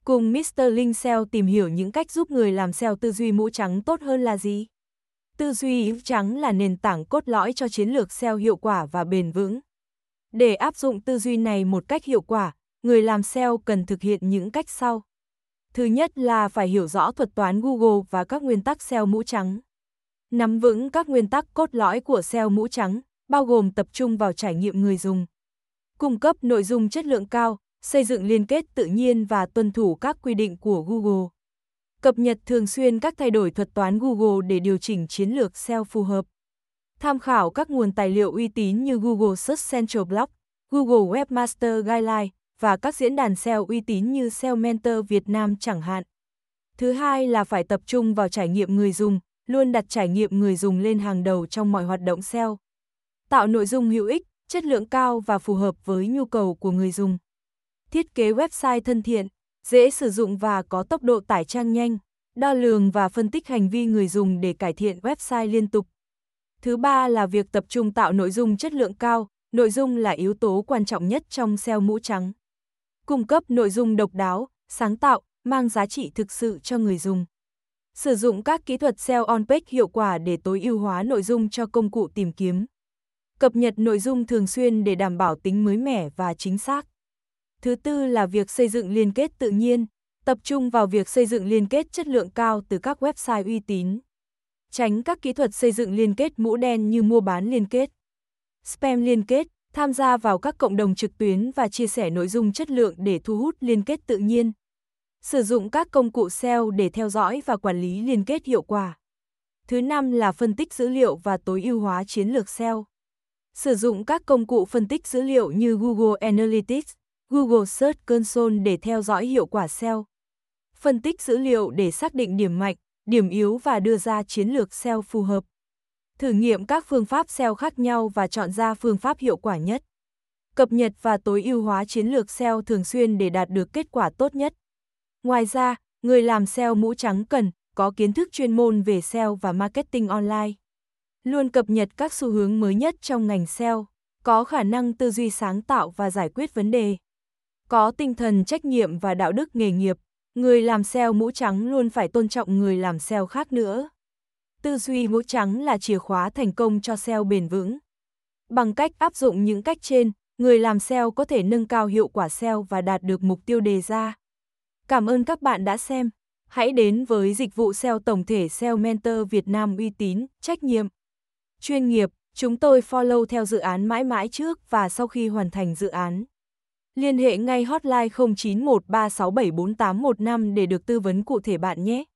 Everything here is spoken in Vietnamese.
Cùng Mr. Linh SEO tìm hiểu những cách giúp người làm SEO tư duy mũ trắng tốt hơn là gì? Tư duy mũ trắng là nền tảng cốt lõi cho chiến lược SEO hiệu quả và bền vững. Để áp dụng tư duy này một cách hiệu quả, người làm SEO cần thực hiện những cách sau. Thứ nhất là phải hiểu rõ thuật toán Google và các nguyên tắc SEO mũ trắng. Nắm vững các nguyên tắc cốt lõi của SEO mũ trắng, bao gồm tập trung vào trải nghiệm người dùng, cung cấp nội dung chất lượng cao, xây dựng liên kết tự nhiên và tuân thủ các quy định của Google. Cập nhật thường xuyên các thay đổi thuật toán Google để điều chỉnh chiến lược SEO phù hợp. Tham khảo các nguồn tài liệu uy tín như Google Search Central Blog, Google Webmaster Guideline và các diễn đàn SEO uy tín như SEO Mentor Việt Nam chẳng hạn. Thứ hai là phải tập trung vào trải nghiệm người dùng, luôn đặt trải nghiệm người dùng lên hàng đầu trong mọi hoạt động SEO. Tạo nội dung hữu ích, chất lượng cao và phù hợp với nhu cầu của người dùng. Thiết kế website thân thiện, dễ sử dụng và có tốc độ tải trang nhanh, đo lường và phân tích hành vi người dùng để cải thiện website liên tục. Thứ ba là việc tập trung tạo nội dung chất lượng cao, nội dung là yếu tố quan trọng nhất trong SEO mũ trắng. Cung cấp nội dung độc đáo, sáng tạo, mang giá trị thực sự cho người dùng. Sử dụng các kỹ thuật SEO on-page hiệu quả để tối ưu hóa nội dung cho công cụ tìm kiếm. Cập nhật nội dung thường xuyên để đảm bảo tính mới mẻ và chính xác. Thứ tư là việc xây dựng liên kết tự nhiên, tập trung vào việc xây dựng liên kết chất lượng cao từ các website uy tín. Tránh các kỹ thuật xây dựng liên kết mũ đen như mua bán liên kết, spam liên kết, tham gia vào các cộng đồng trực tuyến và chia sẻ nội dung chất lượng để thu hút liên kết tự nhiên. Sử dụng các công cụ SEO để theo dõi và quản lý liên kết hiệu quả. Thứ năm là phân tích dữ liệu và tối ưu hóa chiến lược SEO. Sử dụng các công cụ phân tích dữ liệu như Google Analytics, Google Search Console để theo dõi hiệu quả SEO. Phân tích dữ liệu để xác định điểm mạnh, điểm yếu và đưa ra chiến lược SEO phù hợp. Thử nghiệm các phương pháp SEO khác nhau và chọn ra phương pháp hiệu quả nhất. Cập nhật và tối ưu hóa chiến lược SEO thường xuyên để đạt được kết quả tốt nhất. Ngoài ra, người làm SEO mũ trắng cần có kiến thức chuyên môn về SEO và marketing online. Luôn cập nhật các xu hướng mới nhất trong ngành SEO, có khả năng tư duy sáng tạo và giải quyết vấn đề. Có tinh thần trách nhiệm và đạo đức nghề nghiệp, người làm SEO mũ trắng luôn phải tôn trọng người làm SEO khác nữa. Tư duy mũ trắng là chìa khóa thành công cho SEO bền vững. Bằng cách áp dụng những cách trên, người làm SEO có thể nâng cao hiệu quả SEO và đạt được mục tiêu đề ra. Cảm ơn các bạn đã xem. Hãy đến với dịch vụ SEO tổng thể SEO Mentor Việt Nam uy tín, trách nhiệm, chuyên nghiệp. Chúng tôi follow theo dự án mãi mãi trước và sau khi hoàn thành dự án. Liên hệ ngay hotline 0913674815 để được tư vấn cụ thể bạn nhé.